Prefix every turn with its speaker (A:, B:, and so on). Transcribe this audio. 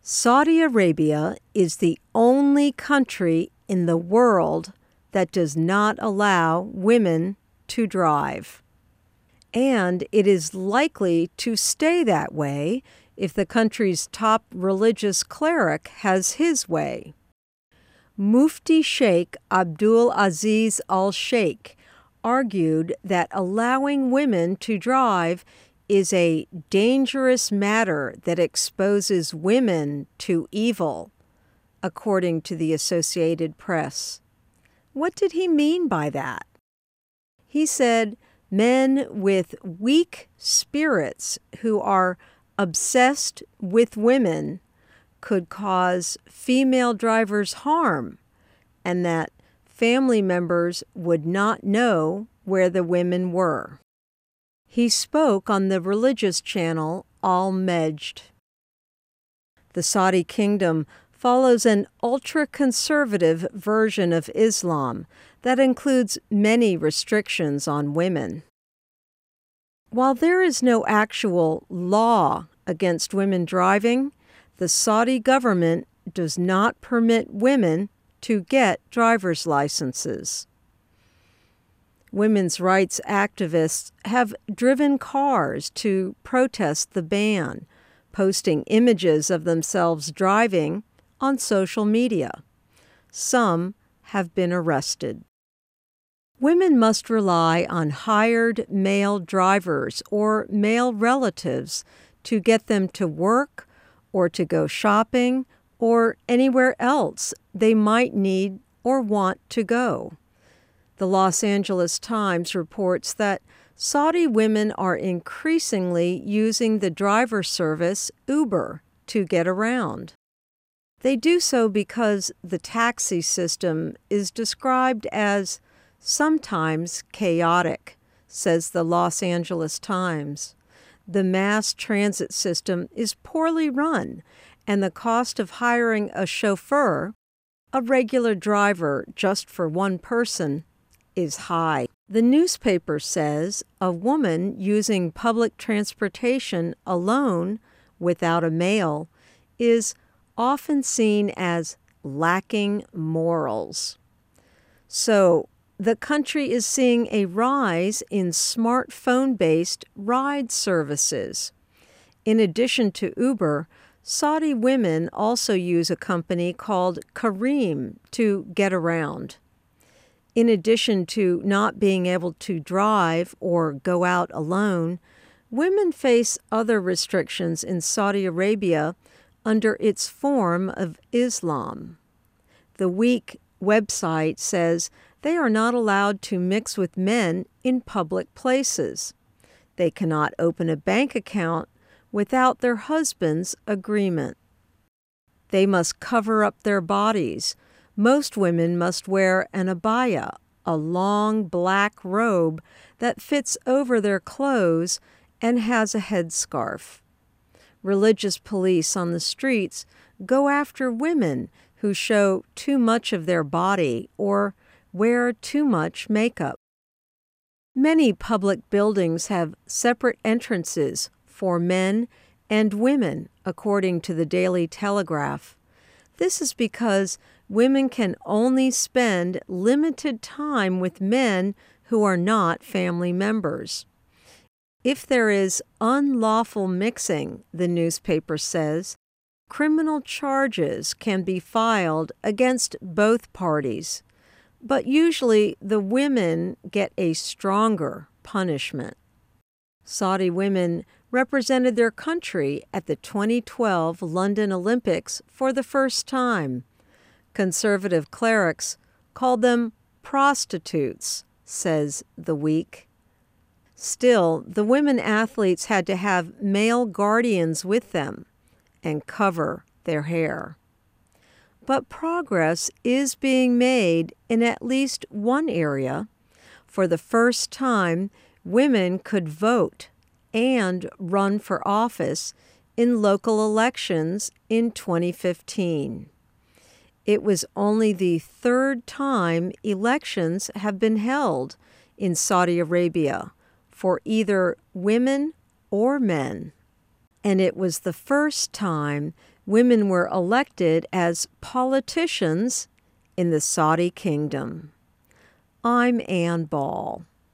A: Saudi Arabia is the only country in the world that does not allow women to drive. And it is likely to stay that way if the country's top religious cleric has his way. Mufti Sheikh Abdul Aziz Al Sheikh argued that allowing women to drive is a dangerous matter that exposes women to evil, according to the Associated Press. What did he mean by that? He said men with weak spirits who are obsessed with women could cause female drivers harm, and that family members would not know where the women were. He spoke on the religious channel Al Majd. The Saudi kingdom follows an ultra-conservative version of Islam that includes many restrictions on women. While there is no actual law against women driving, the Saudi government does not permit women to get driver's licenses. Women's rights activists have driven cars to protest the ban, posting images of themselves driving on social media. Some have been arrested. Women must rely on hired male drivers or male relatives to get them to work or to go shopping or anywhere else they might need or want to go. The Los Angeles Times reports that Saudi women are increasingly using the driver service Uber to get around. They do so because the taxi system is described as sometimes chaotic, says the Los Angeles Times. The mass transit system is poorly run, and the cost of hiring a chauffeur, a regular driver just for one person, is high. The newspaper says a woman using public transportation alone without a male is often seen as lacking morals. So, the country is seeing a rise in smartphone-based ride services. In addition to Uber, Saudi women also use a company called Careem to get around. In addition to not being able to drive or go out alone, women face other restrictions in Saudi Arabia under its form of Islam. The Week website says they are not allowed to mix with men in public places. They cannot open a bank account without their husband's agreement. They must cover up their bodies. Most women must wear an abaya, a long black robe that fits over their clothes and has a headscarf. Religious police on the streets go after women who show too much of their body or wear too much makeup. Many public buildings have separate entrances for men and women, according to the Daily Telegraph. This is because women can only spend limited time with men who are not family members. If there is unlawful mixing, the newspaper says, criminal charges can be filed against both parties, but usually the women get a stronger punishment. Saudi women represented their country at the 2012 London Olympics for the first time. Conservative clerics called them prostitutes, says The Week. Still, the women athletes had to have male guardians with them and cover their hair. But progress is being made in at least one area. For the first time, women could vote and run for office in local elections in 2015. It was only the third time elections have been held in Saudi Arabia for either women or men. and it was the first time women were elected as politicians in the Saudi kingdom. I'm Ann Ball.